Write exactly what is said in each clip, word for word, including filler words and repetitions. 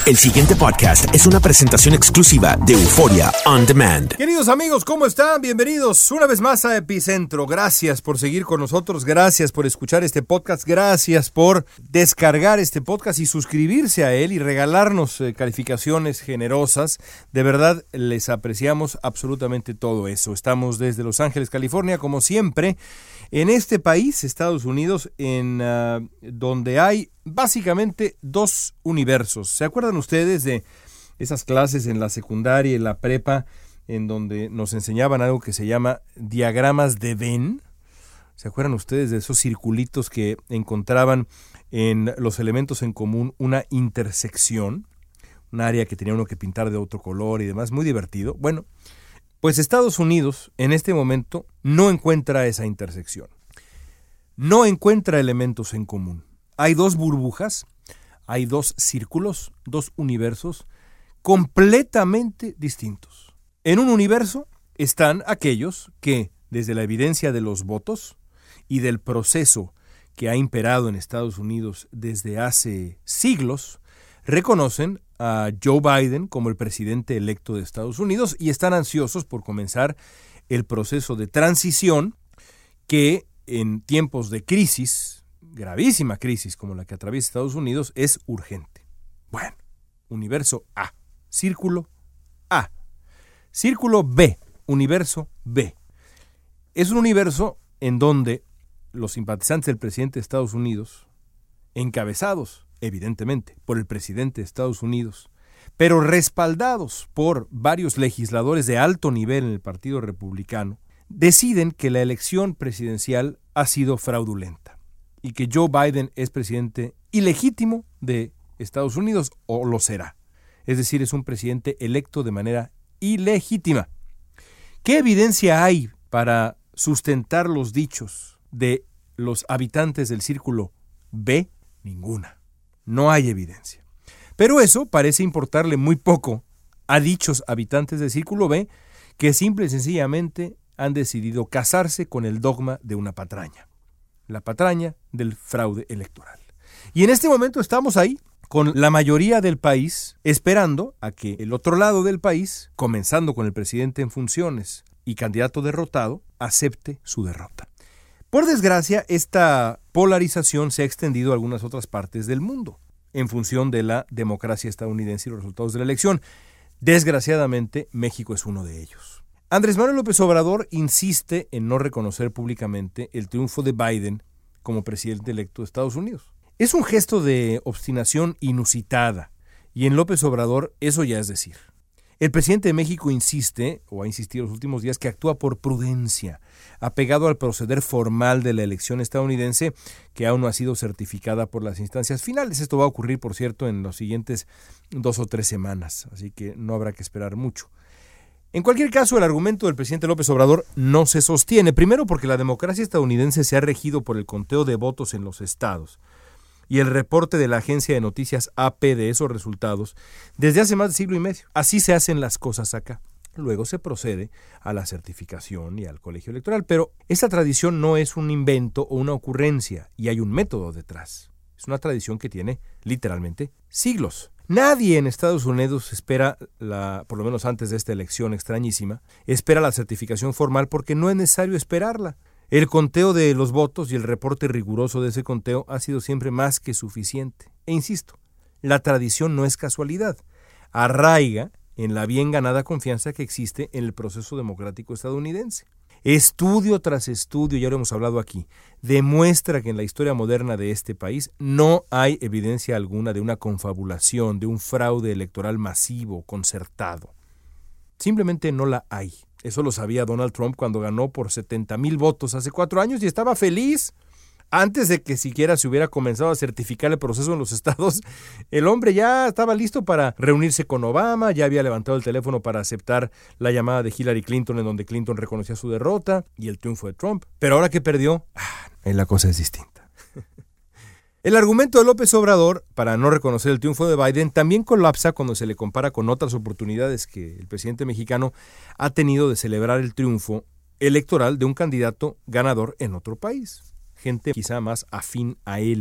El siguiente podcast es una presentación exclusiva de Euforia On Demand. Queridos amigos, ¿cómo están? Bienvenidos una vez más a Epicentro. Gracias por seguir con nosotros, gracias por escuchar este podcast, gracias por descargar este podcast y suscribirse a él y regalarnos eh, calificaciones generosas. De verdad, les apreciamos absolutamente todo eso. Estamos desde Los Ángeles, California, como siempre, en este país, Estados Unidos, en uh, donde hay básicamente dos universos. ¿Se acuerdan ustedes de esas clases en la secundaria y en la prepa en donde nos enseñaban algo que se llama diagramas de Venn? ¿Se acuerdan ustedes de esos circulitos que encontraban en los elementos en común una intersección? Un área que tenía uno que pintar de otro color y demás, muy divertido. Bueno, pues Estados Unidos en este momento no encuentra esa intersección. No encuentra elementos en común. Hay dos burbujas, hay dos círculos, dos universos completamente distintos. En un universo están aquellos que, desde la evidencia de los votos y del proceso que ha imperado en Estados Unidos desde hace siglos, reconocen a Joe Biden como el presidente electo de Estados Unidos y están ansiosos por comenzar el proceso de transición que en tiempos de crisis, gravísima crisis como la que atraviesa Estados Unidos, es urgente. Bueno, universo A, círculo A. Círculo B, universo B. Es un universo en donde los simpatizantes del presidente de Estados Unidos, encabezados, evidentemente, por el presidente de Estados Unidos, pero respaldados por varios legisladores de alto nivel en el Partido Republicano, deciden que la elección presidencial ha sido fraudulenta y que Joe Biden es presidente ilegítimo de Estados Unidos, o lo será. Es decir, es un presidente electo de manera ilegítima. ¿Qué evidencia hay para sustentar los dichos de los habitantes del círculo B? Ninguna. No hay evidencia. Pero eso parece importarle muy poco a dichos habitantes del círculo B, que simple y sencillamente han decidido casarse con el dogma de una patraña. La patraña del fraude electoral. Y en este momento estamos ahí con la mayoría del país esperando a que el otro lado del país, comenzando con el presidente en funciones y candidato derrotado, acepte su derrota. Por desgracia, esta polarización se ha extendido a algunas otras partes del mundo en función de la democracia estadounidense y los resultados de la elección. Desgraciadamente, México es uno de ellos. Andrés Manuel López Obrador insiste en no reconocer públicamente el triunfo de Biden como presidente electo de Estados Unidos. Es un gesto de obstinación inusitada, y en López Obrador eso ya es decir. El presidente de México insiste, o ha insistido en los últimos días, que actúa por prudencia, apegado al proceder formal de la elección estadounidense, que aún no ha sido certificada por las instancias finales. Esto va a ocurrir, por cierto, en las siguientes dos o tres semanas, así que no habrá que esperar mucho. En cualquier caso, el argumento del presidente López Obrador no se sostiene. Primero, porque la democracia estadounidense se ha regido por el conteo de votos en los estados y el reporte de la agencia de noticias A P de esos resultados desde hace más de siglo y medio. Así se hacen las cosas acá. Luego se procede a la certificación y al colegio electoral, pero esa tradición no es un invento o una ocurrencia, y hay un método detrás. Es una tradición que tiene literalmente siglos. Nadie en Estados Unidos espera, la, por lo menos antes de esta elección extrañísima, espera la certificación formal porque no es necesario esperarla. El conteo de los votos y el reporte riguroso de ese conteo ha sido siempre más que suficiente. E insisto, la tradición no es casualidad. Arraiga en la bien ganada confianza que existe en el proceso democrático estadounidense. Estudio tras estudio, ya lo hemos hablado aquí, demuestra que en la historia moderna de este país no hay evidencia alguna de una confabulación, de un fraude electoral masivo, concertado. Simplemente no la hay. Eso lo sabía Donald Trump cuando ganó por setenta mil votos hace cuatro años y estaba feliz. Antes de que siquiera se hubiera comenzado a certificar el proceso en los estados, el hombre ya estaba listo para reunirse con Obama, ya había levantado el teléfono para aceptar la llamada de Hillary Clinton en donde Clinton reconocía su derrota y el triunfo de Trump. Pero ahora que perdió, ah, la cosa es distinta. El argumento de López Obrador para no reconocer el triunfo de Biden también colapsa cuando se le compara con otras oportunidades que el presidente mexicano ha tenido de celebrar el triunfo electoral de un candidato ganador en otro país. Gente quizá más afín a él.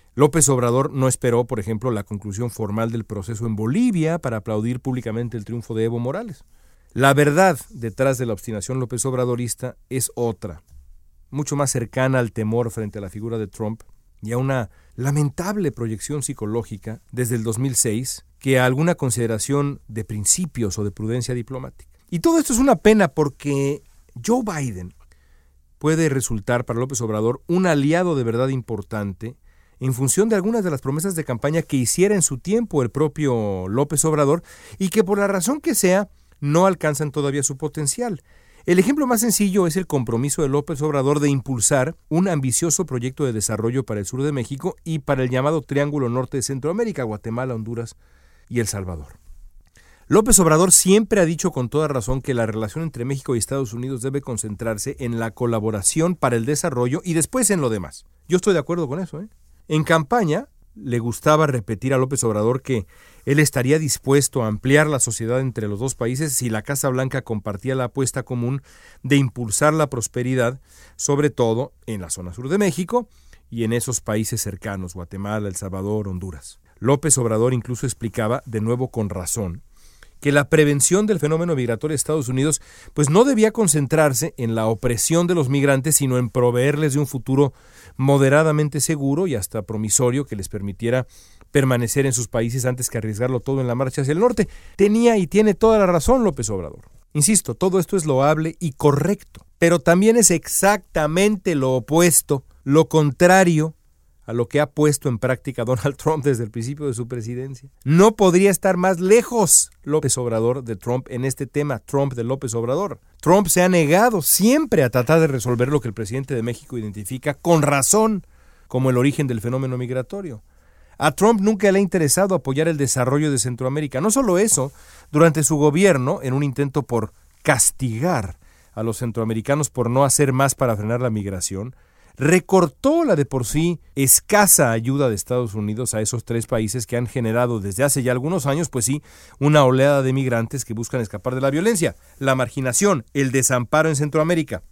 López Obrador no esperó, por ejemplo, la conclusión formal del proceso en Bolivia para aplaudir públicamente el triunfo de Evo Morales. La verdad detrás de la obstinación López Obradorista es otra, mucho más cercana al temor frente a la figura de Trump y a una lamentable proyección psicológica desde el dos mil seis que a alguna consideración de principios o de prudencia diplomática. Y todo esto es una pena porque Joe Biden puede resultar para López Obrador un aliado de verdad importante en función de algunas de las promesas de campaña que hiciera en su tiempo el propio López Obrador y que por la razón que sea no alcanzan todavía su potencial. El ejemplo más sencillo es el compromiso de López Obrador de impulsar un ambicioso proyecto de desarrollo para el sur de México y para el llamado Triángulo Norte de Centroamérica, Guatemala, Honduras y El Salvador. López Obrador siempre ha dicho con toda razón que la relación entre México y Estados Unidos debe concentrarse en la colaboración para el desarrollo y después en lo demás. Yo estoy de acuerdo con eso, ¿eh? En campaña le gustaba repetir a López Obrador que él estaría dispuesto a ampliar la sociedad entre los dos países si la Casa Blanca compartía la apuesta común de impulsar la prosperidad, sobre todo en la zona sur de México y en esos países cercanos, Guatemala, El Salvador, Honduras. López Obrador incluso explicaba, de nuevo con razón, que la prevención del fenómeno migratorio de Estados Unidos pues no debía concentrarse en la opresión de los migrantes, sino en proveerles de un futuro moderadamente seguro y hasta promisorio que les permitiera permanecer en sus países antes que arriesgarlo todo en la marcha hacia el norte. Tenía y tiene toda la razón López Obrador. Insisto, todo esto es loable y correcto, pero también es exactamente lo opuesto, lo contrario a lo que ha puesto en práctica Donald Trump desde el principio de su presidencia. No podría estar más lejos López Obrador de Trump en este tema, Trump de López Obrador. Trump se ha negado siempre a tratar de resolver lo que el presidente de México identifica con razón como el origen del fenómeno migratorio. A Trump nunca le ha interesado apoyar el desarrollo de Centroamérica. No solo eso, durante su gobierno, en un intento por castigar a los centroamericanos por no hacer más para frenar la migración, recortó la de por sí escasa ayuda de Estados Unidos a esos tres países que han generado desde hace ya algunos años, pues sí, una oleada de migrantes que buscan escapar de la violencia, la marginación, el desamparo en Centroamérica.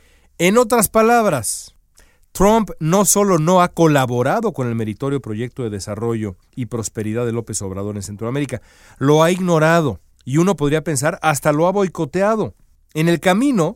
En otras palabras, Trump no solo no ha colaborado con el meritorio proyecto de desarrollo y prosperidad de López Obrador en Centroamérica, lo ha ignorado y uno podría pensar hasta lo ha boicoteado. En el camino,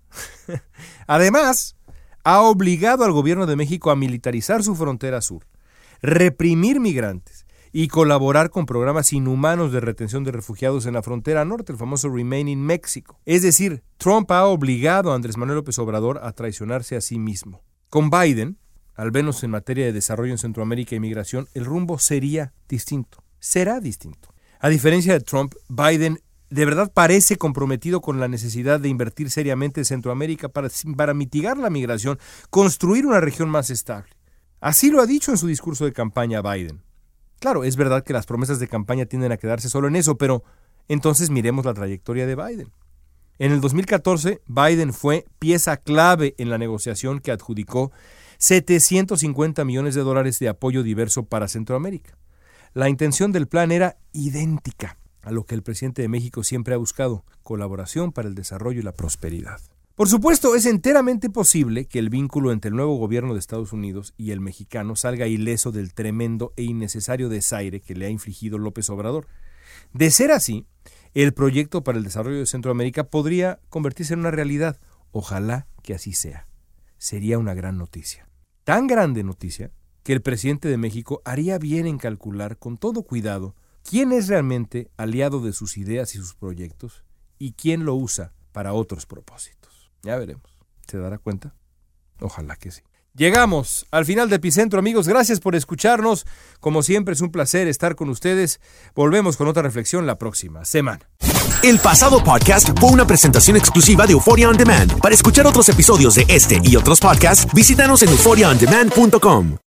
además, ha obligado al gobierno de México a militarizar su frontera sur, reprimir migrantes y colaborar con programas inhumanos de retención de refugiados en la frontera norte, el famoso Remain in Mexico. Es decir, Trump ha obligado a Andrés Manuel López Obrador a traicionarse a sí mismo. Con Biden, al menos en materia de desarrollo en Centroamérica y migración, el rumbo sería distinto, será distinto. A diferencia de Trump, Biden de verdad parece comprometido con la necesidad de invertir seriamente en Centroamérica para, para mitigar la migración, construir una región más estable. Así lo ha dicho en su discurso de campaña Biden. Claro, es verdad que las promesas de campaña tienden a quedarse solo en eso, pero entonces miremos la trayectoria de Biden. En el dos mil catorce, Biden fue pieza clave en la negociación que adjudicó setecientos cincuenta millones de dólares de apoyo diverso para Centroamérica. La intención del plan era idéntica a lo que el presidente de México siempre ha buscado, colaboración para el desarrollo y la prosperidad. Por supuesto, es enteramente posible que el vínculo entre el nuevo gobierno de Estados Unidos y el mexicano salga ileso del tremendo e innecesario desaire que le ha infligido López Obrador. De ser así, el proyecto para el desarrollo de Centroamérica podría convertirse en una realidad. Ojalá que así sea. Sería una gran noticia. Tan grande noticia que el presidente de México haría bien en calcular con todo cuidado quién es realmente aliado de sus ideas y sus proyectos y quién lo usa para otros propósitos. Ya veremos. ¿Se dará cuenta? Ojalá que sí. Llegamos al final de Epicentro, amigos. Gracias por escucharnos. Como siempre, es un placer estar con ustedes. Volvemos con otra reflexión la próxima semana. El pasado podcast fue una presentación exclusiva de Euphoria On Demand. Para escuchar otros episodios de este y otros podcasts, visítanos en euphoria on demand punto com.